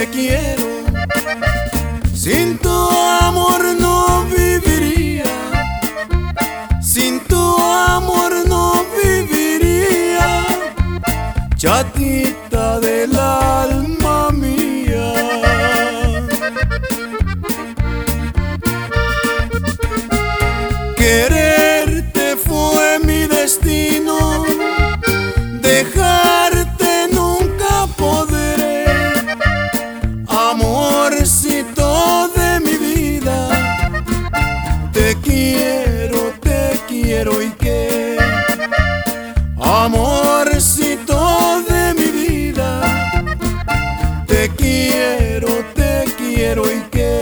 te quiero. Sin tu amor no viviría, sin tu amor no viviría, chatita del alma mía. Quererte fue mi destino, dejarte nunca podré. Amorcito de mi vida, te quiero y qué. Amorcito de mi vida, te quiero y qué.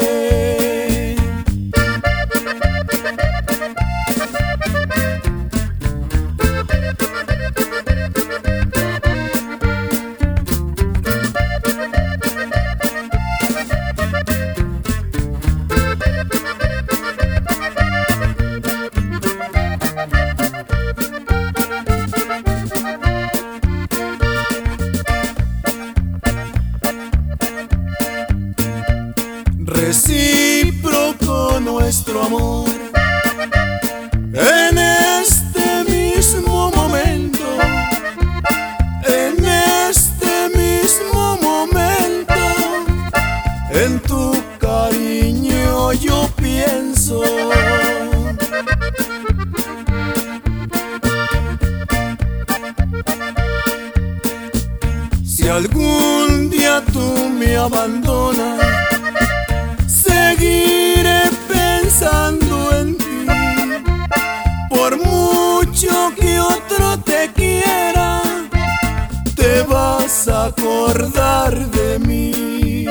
Recíproco nuestro amor en este mismo momento, en este mismo momento, en tu cariño yo pienso. Si algún día tú me abandonas, seguiré pensando en ti. Por mucho que otro te quiera, te vas a acordar de mí.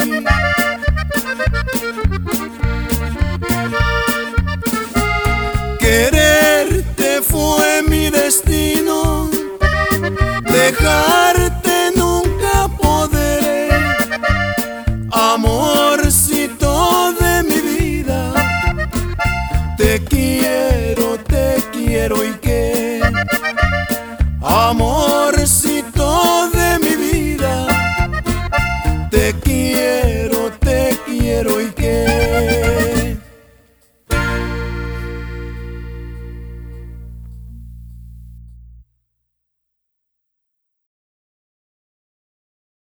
Quererte fue mi destino, dejarte nunca podré. Amorcito de mi vida, te quiero y qué. Amor